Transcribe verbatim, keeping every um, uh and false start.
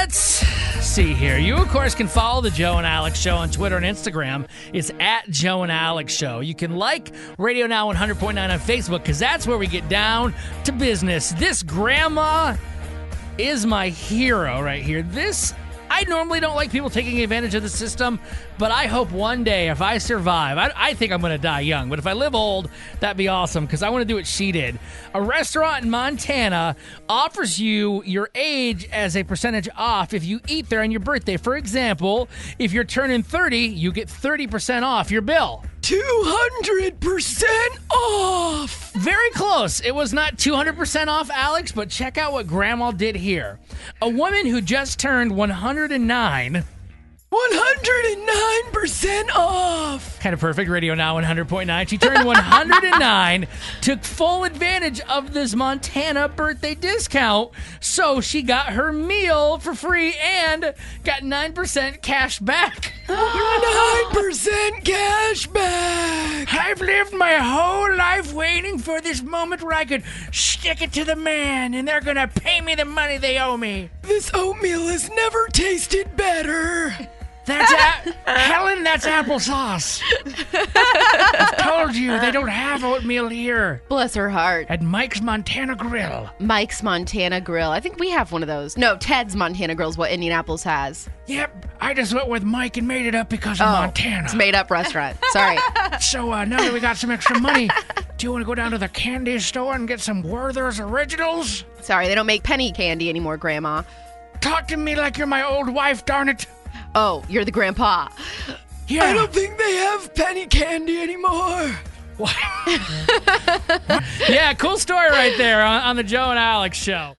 let's see here. You, of course, can follow the Joe and Alex Show on Twitter and Instagram. It's at Joe and Alex Show. You can like Radio Now one hundred point nine on Facebook because that's where we get down to business. This grandma is my hero right here. This, I normally don't like people taking advantage of the system, but I hope one day if I survive, I, I think I'm going to die young, but if I live old, that'd be awesome because I want to do what she did. A restaurant in Montana offers you your age as a percentage off if you eat there on your birthday. For example, if you're turning thirty, you get thirty percent off your bill. two hundred percent off! Very close. It was not two hundred percent off, Alex, but check out what Grandma did here. A woman who just turned one hundred nine. one hundred nine percent off! Kind of perfect. Radio Now one hundred point nine. She turned one hundred nine, took full advantage of this Montana birthday discount, so she got her meal for free and got nine percent cash back. nine percent cash back! I've lived my whole life waiting for this moment where I could stick it to the man and they're gonna pay me the money they owe me. This oatmeal has never tasted better. That's a- Helen, that's applesauce. I told you they don't have oatmeal here Bless her heart. at Mike's Montana Grill. Mike's Montana Grill. I think we have one of those. No, Ted's Montana Grill is what Indianapolis has. Yep, I just went with Mike and made it up because of Montana. It's a made-up restaurant. Sorry. So uh, now that we got some extra money, do you want to go down to the candy store and get some Werther's Originals? Sorry, they don't make penny candy anymore, Grandma. Talk to me like you're my old wife, darn it. Oh, you're the grandpa. Yeah. I don't think they have penny candy anymore. Yeah, cool story right there on, on the Joe and Alex Show.